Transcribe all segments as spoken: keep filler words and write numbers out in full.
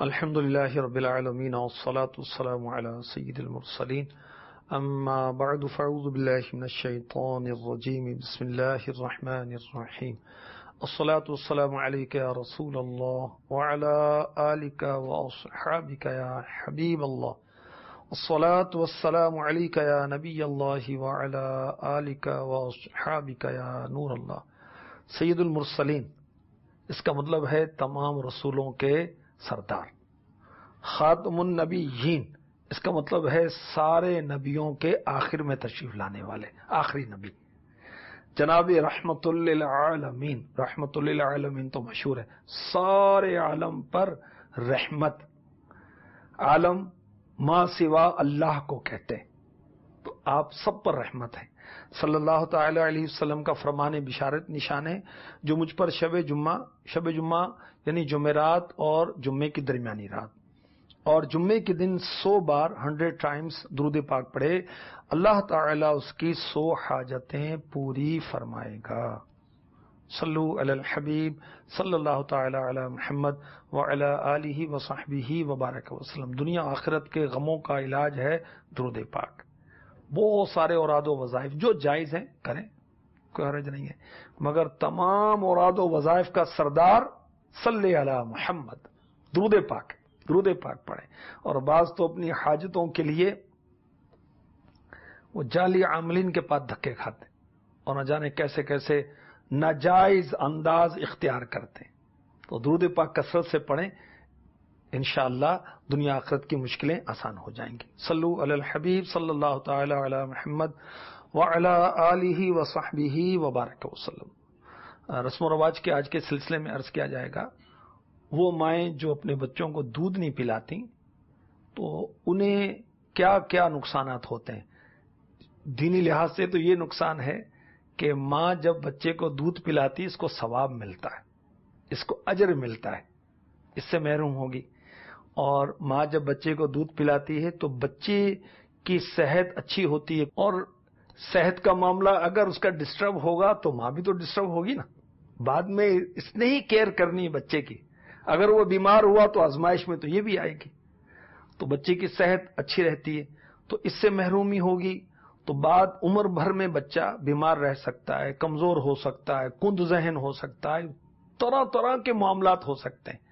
الحمد لله رب العالمين والصلاة والسلام على سيد المرسلين أما بعد فأعوذ بالله من الشيطان الرجيم بسم الله الرحمن الرحيم الصلاة والسلام عليك يا رسول الله وعلى آلك وأصحابك يا حبيب الله الصلاة والسلام عليك يا نبي الله وعلى آلك وأصحابك يا نور الله سید المرسلین، اس کا مطلب ہے تمام رسولوں کے سردار. خاتم النبیین، اس کا مطلب ہے سارے نبیوں کے آخر میں تشریف لانے والے آخری نبی. جناب رحمت للعالمین، رحمت للعالمین تو مشہور ہے، سارے عالم پر رحمت. عالم ما سوا اللہ کو کہتے ہیں، تو آپ سب پر رحمت ہے. صلی اللہ تعالی علیہ وسلم کا فرمان بشارت نشان ہے جو مجھ پر شب جمعہ شب جمعہ یعنی جمعرات اور جمعے کی درمیانی رات اور جمعے کے دن سو بار ہنڈریڈ ٹائمز درود پاک پڑھے، اللہ تعالی اس کی سو حاجتیں پوری فرمائے گا. صلو علی الحبیب صلی اللہ تعالی علی محمد وعلی آلہ وصحبہ وبارک وسلم. دنیا آخرت کے غموں کا علاج ہے درود پاک. بہت سارے اوراد و وظائف جو جائز ہیں کریں، کوئی حرج نہیں ہے، مگر تمام اوراد و وظائف کا سردار صلی علی محمد، درود پاک درود پاک پڑھیں. اور بعض تو اپنی حاجتوں کے لیے وہ جعلی عاملین کے پاس دھکے کھاتے اور نہ جانے کیسے کیسے ناجائز انداز اختیار کرتے ہیں. تو درود پاک کثرت سے پڑھیں، انشاءاللہ دنیا آخرت کی مشکلیں آسان ہو جائیں گی. صلو علی الحبیب صلی اللہ تعالی علی محمد وعلی آلہ وصحبہ وبارک وسلم. رسم و رواج کے آج کے سلسلے میں عرض کیا جائے گا، وہ مائیں جو اپنے بچوں کو دودھ نہیں پلاتی تو انہیں کیا کیا نقصانات ہوتے ہیں. دینی لحاظ سے تو یہ نقصان ہے کہ ماں جب بچے کو دودھ پلاتی اس کو ثواب ملتا ہے، اس کو اجر ملتا ہے، اس سے محروم ہوگی. اور ماں جب بچے کو دودھ پلاتی ہے تو بچے کی صحت اچھی ہوتی ہے، اور صحت کا معاملہ اگر اس کا ڈسٹرب ہوگا تو ماں بھی تو ڈسٹرب ہوگی نا. بعد میں اس نے ہی کیئر کرنی ہے بچے کی. اگر وہ بیمار ہوا تو آزمائش میں تو یہ بھی آئے گی. تو بچے کی صحت اچھی رہتی ہے تو اس سے محرومی ہوگی تو بعد عمر بھر میں بچہ بیمار رہ سکتا ہے، کمزور ہو سکتا ہے، کند ذہن ہو سکتا ہے، طرح طرح کے معاملات ہو سکتے ہیں.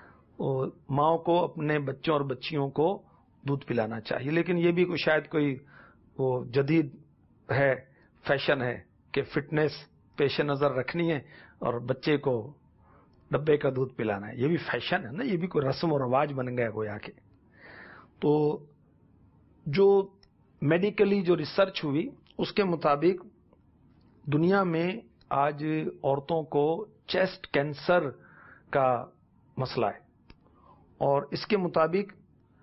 ماں کو اپنے بچوں اور بچیوں کو دودھ پلانا چاہیے. لیکن یہ بھی کوئی شاید کوئی وہ جدید ہے، فیشن ہے کہ فٹنس پیش نظر رکھنی ہے اور بچے کو ڈبے کا دودھ پلانا ہے. یہ بھی فیشن ہے نا، یہ بھی کوئی رسم و رواج بن گیا گویا کہ. تو جو میڈیکلی جو ریسرچ ہوئی اس کے مطابق دنیا میں آج عورتوں کو چیسٹ کینسر کا مسئلہ ہے، اور اس کے مطابق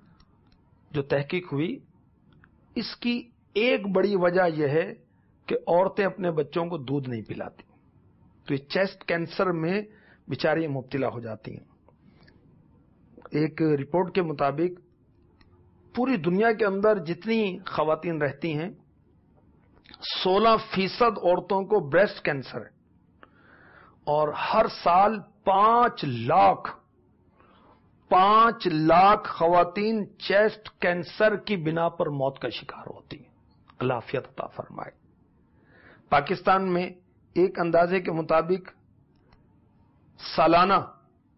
جو تحقیق ہوئی اس کی ایک بڑی وجہ یہ ہے کہ عورتیں اپنے بچوں کو دودھ نہیں پلاتی، تو یہ چیسٹ کینسر میں بیچاری مبتلا ہو جاتی ہیں. ایک رپورٹ کے مطابق پوری دنیا کے اندر جتنی خواتین رہتی ہیں سولہ فیصد عورتوں کو بریسٹ کینسر ہے، اور ہر سال پانچ لاکھ پانچ لاکھ خواتین چیسٹ کینسر کی بنا پر موت کا شکار ہوتی ہیں. اللہ عافیت عطا فرمائے. پاکستان میں ایک اندازے کے مطابق سالانہ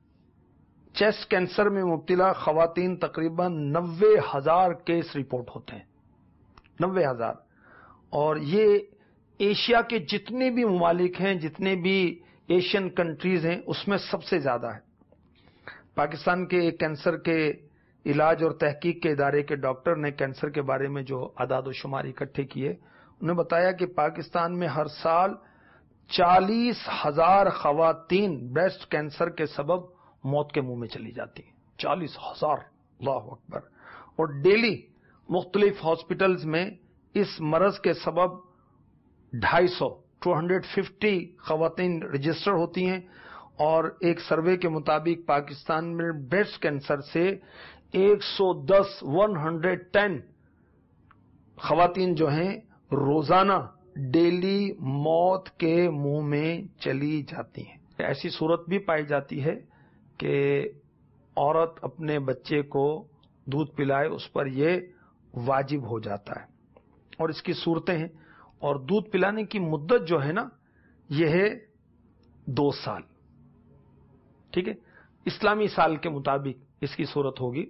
چیسٹ کینسر میں مبتلا خواتین تقریباً نوے ہزار کیس رپورٹ ہوتے ہیں، نوے ہزار. اور یہ ایشیا کے جتنے بھی ممالک ہیں، جتنے بھی ایشین کنٹریز ہیں، اس میں سب سے زیادہ ہے. پاکستان کے ایک کینسر کے علاج اور تحقیق کے ادارے کے ڈاکٹر نے کینسر کے بارے میں جو اعداد و شمار اکٹھے کیے، انہوں نے بتایا کہ پاکستان میں ہر سال چالیس ہزار خواتین بریسٹ کینسر کے سبب موت کے منہ میں چلی جاتی ہیں. چالیس ہزار، اللہ اکبر. اور ڈیلی مختلف ہاسپٹلز میں اس مرض کے سبب ڈھائی سو ٹو ہنڈریڈ ففٹی خواتین رجسٹر ہوتی ہیں. اور ایک سروے کے مطابق پاکستان میں بریسٹ کینسر سے ایک سو دس ون ہنڈریڈ ٹین خواتین جو ہیں روزانہ ڈیلی موت کے منہ میں چلی جاتی ہیں. ایسی صورت بھی پائی جاتی ہے کہ عورت اپنے بچے کو دودھ پلائے اس پر یہ واجب ہو جاتا ہے، اور اس کی صورتیں ہیں. اور دودھ پلانے کی مدت جو ہے نا یہ ہے دو سال. ٹھیک ہے، اسلامی سال کے مطابق اس کی صورت ہوگی.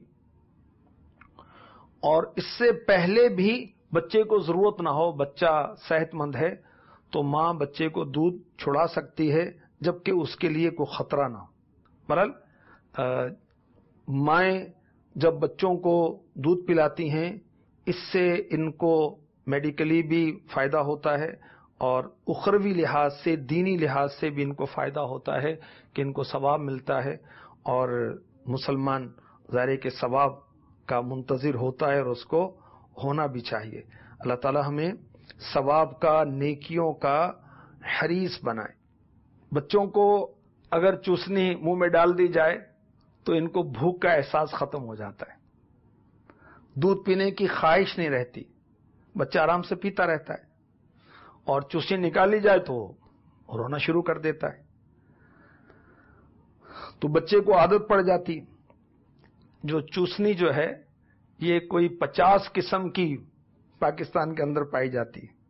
اور اس سے پہلے بھی بچے کو ضرورت نہ ہو، بچہ صحت مند ہے تو ماں بچے کو دودھ چھڑا سکتی ہے جبکہ اس کے لیے کوئی خطرہ نہ ہو. بہرحال مائیں جب بچوں کو دودھ پلاتی ہیں اس سے ان کو میڈیکلی بھی فائدہ ہوتا ہے اور اخروی لحاظ سے، دینی لحاظ سے بھی ان کو فائدہ ہوتا ہے کہ ان کو ثواب ملتا ہے. اور مسلمان ظاہر کے ثواب کا منتظر ہوتا ہے اور اس کو ہونا بھی چاہیے. اللہ تعالی ہمیں ثواب کا، نیکیوں کا حریص بنائے. بچوں کو اگر چوسنی منہ میں ڈال دی جائے تو ان کو بھوک کا احساس ختم ہو جاتا ہے، دودھ پینے کی خواہش نہیں رہتی، بچہ آرام سے پیتا رہتا ہے. اور چوسنی نکالی جائے تو رونا شروع کر دیتا ہے. تو بچے کو عادت پڑ جاتی. جو چوسنی جو ہے یہ کوئی پچاس قسم کی پاکستان کے اندر پائی جاتی ہے.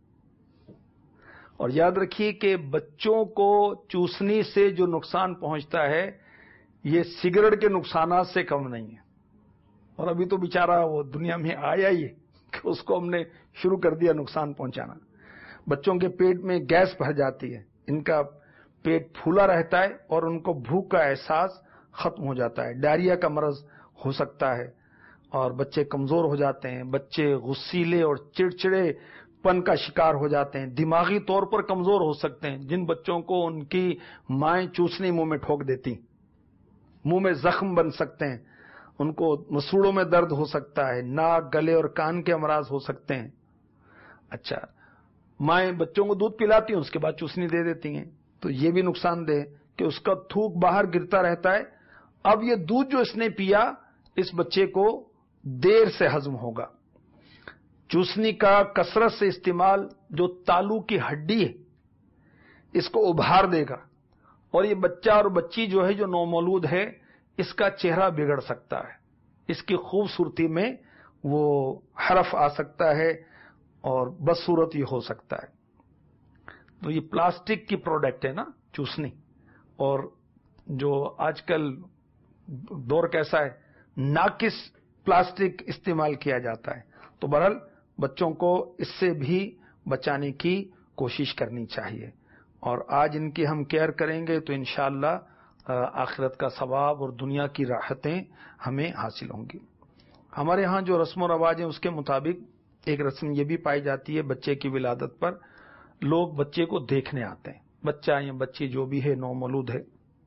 اور یاد رکھیے کہ بچوں کو چوسنی سے جو نقصان پہنچتا ہے یہ سگریٹ کے نقصانات سے کم نہیں ہے. اور ابھی تو بیچارہ وہ دنیا میں آیا ہی ہے کہ اس کو ہم نے شروع کر دیا نقصان پہنچانا. بچوں کے پیٹ میں گیس بھر جاتی ہے، ان کا پیٹ پھولا رہتا ہے اور ان کو بھوک کا احساس ختم ہو جاتا ہے. ڈائریا کا مرض ہو سکتا ہے اور بچے کمزور ہو جاتے ہیں، بچے غصیلے اور چڑچڑے پن کا شکار ہو جاتے ہیں، دماغی طور پر کمزور ہو سکتے ہیں. جن بچوں کو ان کی مائیں چوسنی منہ میں ٹھوک دیتی، منہ میں زخم بن سکتے ہیں، ان کو مسوڑوں میں درد ہو سکتا ہے، ناک، گلے اور کان کے امراض ہو سکتے ہیں. اچھا، مائیں بچوں کو دودھ پلاتی ہیں اس کے بعد چوسنی دے دیتی ہیں تو یہ بھی نقصان دہ کہ اس کا تھوک باہر گرتا رہتا ہے. اب یہ دودھ جو اس نے پیا اس بچے کو دیر سے ہضم ہوگا. چوسنی کا کثرت سے استعمال جو تالو کی ہڈی ہے اس کو ابھار دے گا اور یہ بچہ اور بچی جو ہے جو نومولود ہے اس کا چہرہ بگڑ سکتا ہے، اس کی خوبصورتی میں وہ حرف آ سکتا ہے اور بدصورت یہ ہو سکتا ہے. تو یہ پلاسٹک کی پروڈکٹ ہے نا چوسنی، اور جو آج کل دور کیسا ہے ناقص پلاسٹک استعمال کیا جاتا ہے. تو بہرحال بچوں کو اس سے بھی بچانے کی کوشش کرنی چاہیے. اور آج ان کی ہم کیئر کریں گے تو انشاءاللہ آخرت کا ثواب اور دنیا کی راحتیں ہمیں حاصل ہوں گی. ہمارے ہاں جو رسم و رواج ہیں اس کے مطابق ایک رسم یہ بھی پائی جاتی ہے، بچے کی ولادت پر لوگ بچے کو دیکھنے آتے ہیں، بچہ یا بچی جو بھی ہے نومولود ہے،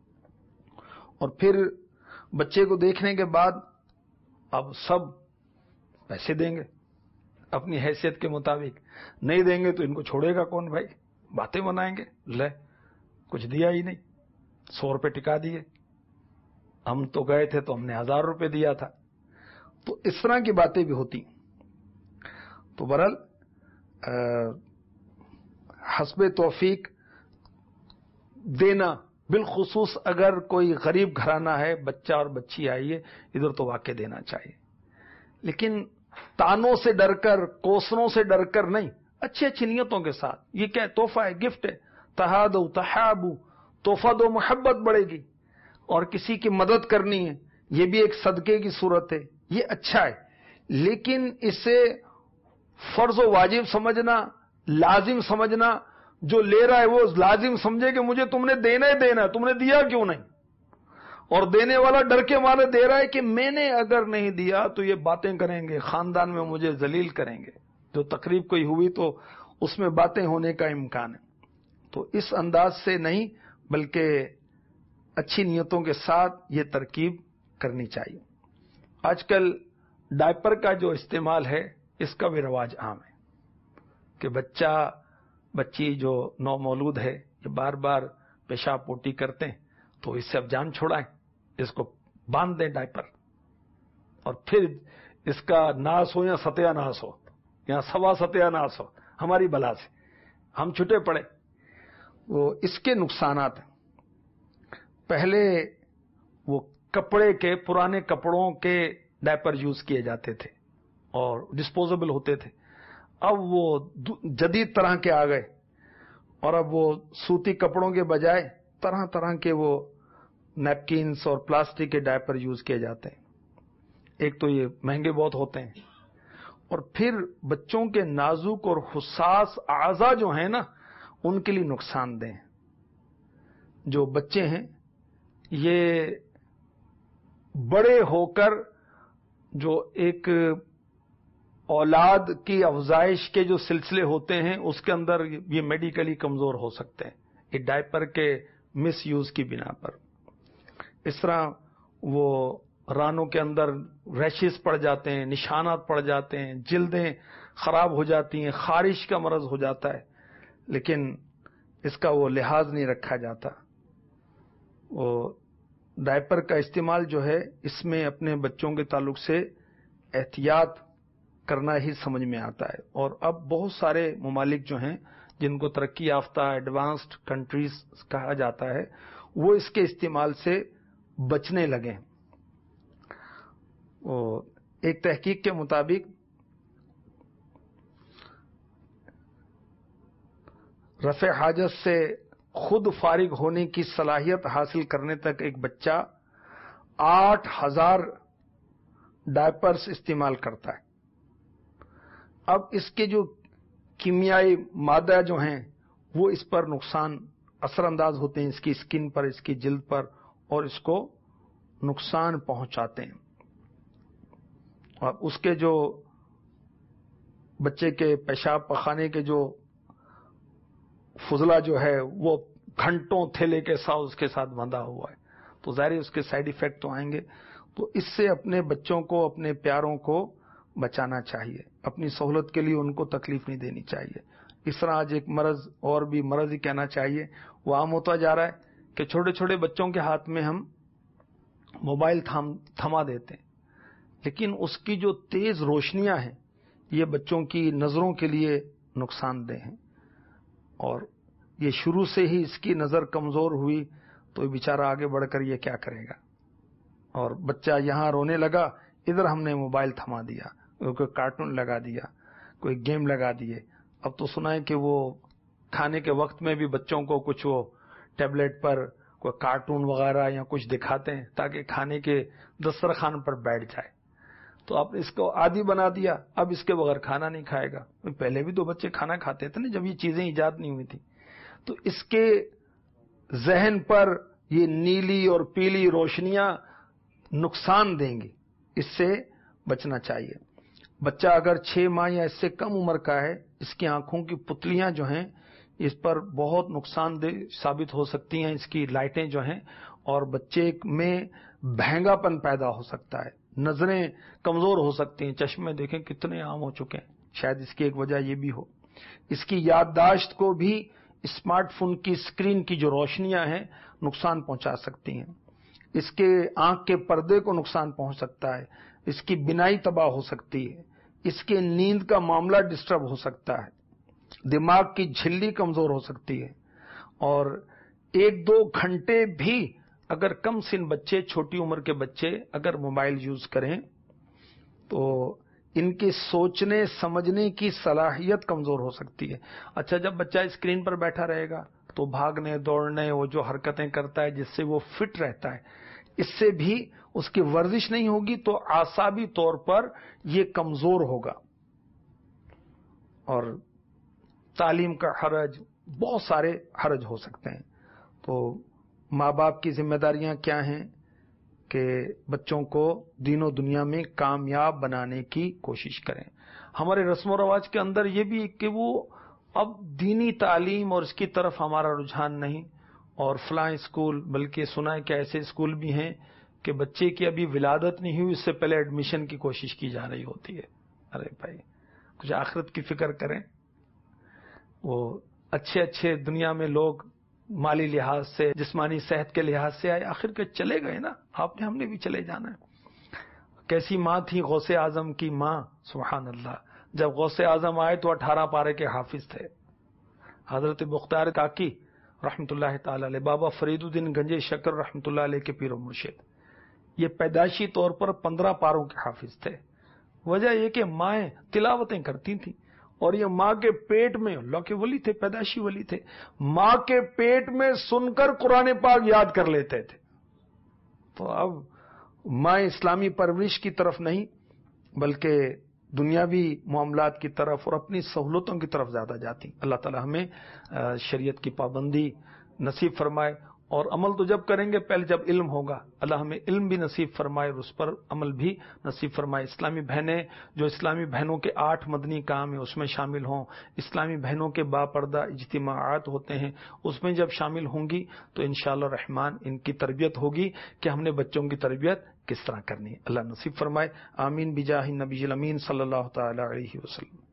اور پھر بچے کو دیکھنے کے بعد اب سب پیسے دیں گے اپنی حیثیت کے مطابق. نہیں دیں گے تو ان کو چھوڑے گا کون بھائی، باتیں بنائیں گے، لے کچھ دیا ہی نہیں، سو روپے ٹکا دیے، ہم تو گئے تھے تو ہم نے ہزار روپے دیا تھا. تو اس طرح کی باتیں بھی ہوتی. تو برحال حسب توفیق دینا، بالخصوص اگر کوئی غریب گھرانہ ہے، بچہ اور بچی آئی ہے ادھر تو واقع دینا چاہیے، لیکن تانوں سے ڈر کر، کوسروں سے ڈر کر نہیں، اچھی اچھی نیتوں کے ساتھ. یہ کیا تحفہ ہے، گفٹ ہے، تہادو تحابو، تحفہ دو محبت بڑھے گی. اور کسی کی مدد کرنی ہے یہ بھی ایک صدقے کی صورت ہے، یہ اچھا ہے. لیکن اسے فرض و واجب سمجھنا، لازم سمجھنا، جو لے رہا ہے وہ لازم سمجھے کہ مجھے تم نے دینا ہی دینا ہے، تم نے دیا کیوں نہیں. اور دینے والا ڈر کے مارے دے رہا ہے کہ میں نے اگر نہیں دیا تو یہ باتیں کریں گے، خاندان میں مجھے ذلیل کریں گے. جو تقریب کوئی ہوئی تو اس میں باتیں ہونے کا امکان ہے. تو اس انداز سے نہیں بلکہ اچھی نیتوں کے ساتھ یہ ترکیب کرنی چاہیے. آج کل ڈائپر کا جو استعمال ہے اس کا بھی رواج عام ہے کہ بچہ بچی جو نومولود ہے یہ بار بار پیشاب پوٹی کرتے ہیں تو اس سے اب جان چھوڑائیں، اس کو باندھ دیں ڈائپر، اور پھر اس کا ناس ہو یا ستیہ ناس ہو یا سوا ستیہ ناس ہو، ہماری بلا سے ہم چھٹے پڑے. وہ اس کے نقصانات ہیں. پہلے وہ کپڑے کے پرانے کپڑوں کے ڈائپر یوز کیے جاتے تھے اور ڈسپوزیبل ہوتے تھے. اب وہ جدید طرح کے آ گئے اور اب وہ سوتی کپڑوں کے بجائے طرح طرح کے وہ نیپکینز اور پلاسٹک کے ڈائپر یوز کیے جاتے ہیں. ایک تو یہ مہنگے بہت ہوتے ہیں اور پھر بچوں کے نازک اور حساس اعضاء جو ہیں نا ان کے لیے نقصان دہ. جو بچے ہیں یہ بڑے ہو کر جو ایک اولاد کی افزائش کے جو سلسلے ہوتے ہیں اس کے اندر یہ میڈیکلی کمزور ہو سکتے ہیں یہ ڈائپر کے مس یوز کی بنا پر. اس طرح وہ رانوں کے اندر ریشز پڑ جاتے ہیں, نشانات پڑ جاتے ہیں, جلدیں خراب ہو جاتی ہیں, خارش کا مرض ہو جاتا ہے, لیکن اس کا وہ لحاظ نہیں رکھا جاتا. وہ ڈائپر کا استعمال جو ہے اس میں اپنے بچوں کے تعلق سے احتیاط کرنا ہی سمجھ میں آتا ہے. اور اب بہت سارے ممالک جو ہیں جن کو ترقی یافتہ ایڈوانسڈ کنٹریز کہا جاتا ہے وہ اس کے استعمال سے بچنے لگے. ایک تحقیق کے مطابق رفع حاجت سے خود فارغ ہونے کی صلاحیت حاصل کرنے تک ایک بچہ آٹھ ہزار ڈائپرز استعمال کرتا ہے. اب اس کے جو کیمیائی مادہ جو ہیں وہ اس پر نقصان اثر انداز ہوتے ہیں, اس کی اسکن پر, اس کی جلد پر, اور اس کو نقصان پہنچاتے ہیں. اور اس کے جو بچے کے پیشاب پخانے کے جو فضلہ جو ہے وہ گھنٹوں تھیلے کے ساتھ اس کے ساتھ بندھا ہوا ہے, تو ظاہر اس کے سائیڈ ایفیکٹ تو آئیں گے. تو اس سے اپنے بچوں کو, اپنے پیاروں کو بچانا چاہیے, اپنی سہولت کے لیے ان کو تکلیف نہیں دینی چاہیے. اس طرح آج ایک مرض اور بھی مرض ہی کہنا چاہیے وہ عام ہوتا جا رہا ہے کہ چھوٹے چھوٹے بچوں کے ہاتھ میں ہم موبائل تھام تھما دیتے ہیں, لیکن اس کی جو تیز روشنیاں ہیں یہ بچوں کی نظروں کے لیے نقصان دہ ہیں. اور یہ شروع سے ہی اس کی نظر کمزور ہوئی تو یہ بیچارہ آگے بڑھ کر یہ کیا کرے گا. اور بچہ یہاں رونے لگا, ادھر ہم نے موبائل تھما دیا, کوئی کارٹون لگا دیا, کوئی گیم لگا دیے. اب تو سنا ہے کہ وہ کھانے کے وقت میں بھی بچوں کو کچھ وہ ٹیبلٹ پر کوئی کارٹون وغیرہ یا کچھ دکھاتے ہیں تاکہ کھانے کے دسترخوان پر بیٹھ جائے. تو آپ نے اس کو عادی بنا دیا, اب اس کے بغیر کھانا نہیں کھائے گا. پہلے بھی تو بچے کھانا کھاتے تھے نا جب یہ چیزیں ایجاد نہیں ہوئی تھی. تو اس کے ذہن پر یہ نیلی اور پیلی روشنیاں نقصان دیں گی, اس سے بچنا چاہیے. بچہ اگر چھ ماہ یا اس سے کم عمر کا ہے, اس کی آنکھوں کی پتلیاں جو ہیں اس پر بہت نقصان دہ ثابت ہو سکتی ہیں, اس کی لائٹیں جو ہیں, اور بچے میں بہنگا پن پیدا ہو سکتا ہے, نظریں کمزور ہو سکتی ہیں. چشمے دیکھیں کتنے عام ہو چکے ہیں, شاید اس کی ایک وجہ یہ بھی ہو. اس کی یادداشت کو بھی اسمارٹ فون کی اسکرین کی جو روشنیاں ہیں نقصان پہنچا سکتی ہیں. اس کے آنکھ کے پردے کو نقصان پہنچ سکتا ہے, اس کی بینائی تباہ ہو سکتی ہے, اس کے نیند کا معاملہ ڈسٹرب ہو سکتا ہے, دماغ کی جھلی کمزور ہو سکتی ہے. اور ایک دو گھنٹے بھی اگر کم سن بچے, چھوٹی عمر کے بچے اگر موبائل یوز کریں تو ان کے سوچنے سمجھنے کی صلاحیت کمزور ہو سکتی ہے. اچھا, جب بچہ اسکرین پر بیٹھا رہے گا تو بھاگنے دوڑنے وہ جو حرکتیں کرتا ہے جس سے وہ فٹ رہتا ہے, اس سے بھی اس کی ورزش نہیں ہوگی تو اعصابی طور پر یہ کمزور ہوگا. اور تعلیم کا حرج, بہت سارے حرج ہو سکتے ہیں. تو ماں باپ کی ذمہ داریاں کیا ہیں کہ بچوں کو دین و دنیا میں کامیاب بنانے کی کوشش کریں. ہمارے رسم و رواج کے اندر یہ بھی کہ وہ اب دینی تعلیم اور اس کی طرف ہمارا رجحان نہیں, اور فلاں اسکول, بلکہ سنا ہے کہ ایسے اسکول بھی ہیں کہ بچے کی ابھی ولادت نہیں ہوئی اس سے پہلے ایڈمیشن کی کوشش کی جا رہی ہوتی ہے. ارے بھائی کچھ آخرت کی فکر کریں. وہ اچھے اچھے دنیا میں لوگ مالی لحاظ سے, جسمانی صحت کے لحاظ سے آئے, آخر کے چلے گئے نا, آپ نے ہم نے بھی چلے جانا ہے. کیسی ماں تھی غوث اعظم کی ماں, سبحان اللہ, جب غوث اعظم آئے تو اٹھارہ پارے کے حافظ تھے. حضرت مختار کاکی رحمت اللہ تعالی علیہ, بابا فرید الدین گنجے شکر رحمت اللہ علیہ کے پیر و مرشد, یہ پیدائشی طور پر پندرہ پاروں کے حافظ تھے. وجہ یہ کہ مائیں تلاوتیں کرتی تھیں اور یہ ماں کے پیٹ میں اللہ کے ولی تھے, پیدائشی ولی تھے, ماں کے پیٹ میں سن کر قرآن پاک یاد کر لیتے تھے. تو اب ماں اسلامی پرورش کی طرف نہیں بلکہ دنیاوی معاملات کی طرف اور اپنی سہولتوں کی طرف زیادہ جاتی. اللہ تعالی ہمیں شریعت کی پابندی نصیب فرمائے, اور عمل تو جب کریں گے پہلے جب علم ہوگا. اللہ ہمیں علم بھی نصیب فرمائے اور اس پر عمل بھی نصیب فرمائے. اسلامی بہنیں جو اسلامی بہنوں کے آٹھ مدنی کام ہیں اس میں شامل ہوں, اسلامی بہنوں کے باپردہ اجتماعات ہوتے ہیں اس میں جب شامل ہوں گی تو انشاءاللہ الرحمن ان کی تربیت ہوگی کہ ہم نے بچوں کی تربیت کس طرح کرنی ہے. اللہ نصیب فرمائے. آمین بجاہ النبی الامین صلی اللہ تعالی علیہ وسلم.